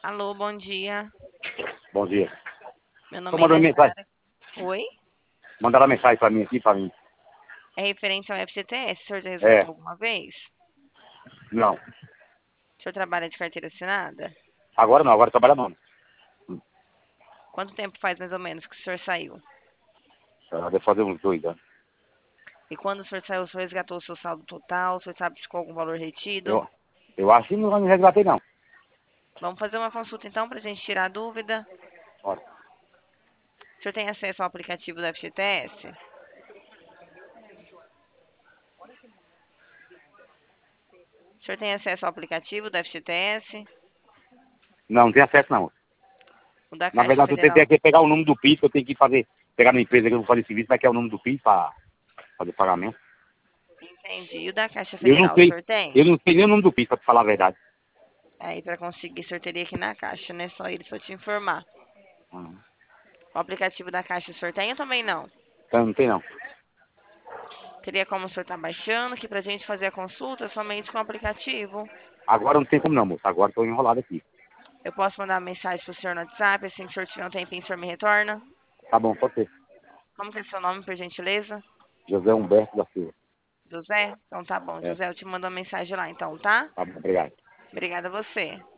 Alô, bom dia. Bom dia. Meu Tô nome é mandando mensagem. Yasara. Oi? Mandaram mensagem pra mim aqui, pra mim. É referente ao FGTS. O senhor já resgatou É, alguma vez? não. O senhor trabalha de carteira assinada? Agora não, agora trabalha não. Quanto tempo faz mais ou menos que o senhor saiu? Deve fazer uns 2 anos. E quando o senhor saiu, o senhor resgatou o seu saldo total? O senhor sabe se ficou algum valor retido? Eu acho que não me resgatei não. Vamos fazer uma consulta então para a gente tirar a dúvida. Olha, O senhor tem acesso ao aplicativo do FGTS? O senhor tem acesso ao aplicativo do FGTS? não tem acesso não. O da Na Caixa verdade eu tentei Federal? aqui pegar o número do PIS, que eu tenho que fazer, pegar na empresa que eu vou fazer serviço, mas que é o número do PIS pra fazer pagamento. Entendi. E o da Caixa Eu não Federal, o sei, senhor tem? eu não sei nem o nome do PIS, pra te falar a verdade. Aí para conseguir, o senhor teria que ir na Caixa, né? Só ele para te informar. Hum. O aplicativo da Caixa o senhor tem ou também não? Então não tem não. Teria como o senhor estar baixando, que pra gente fazer a consulta somente com o aplicativo. Agora não tem como não, moço. Agora tô enrolado aqui. Eu posso mandar uma mensagem pro senhor no WhatsApp, assim que o senhor tiver um tempinho, o senhor me retorna? Tá bom, pode ser. Como que é seu nome, por gentileza? José Humberto da Silva. José? Então tá bom, É, José, eu te mando uma mensagem lá então, tá? tá bom, obrigado. Obrigada a você.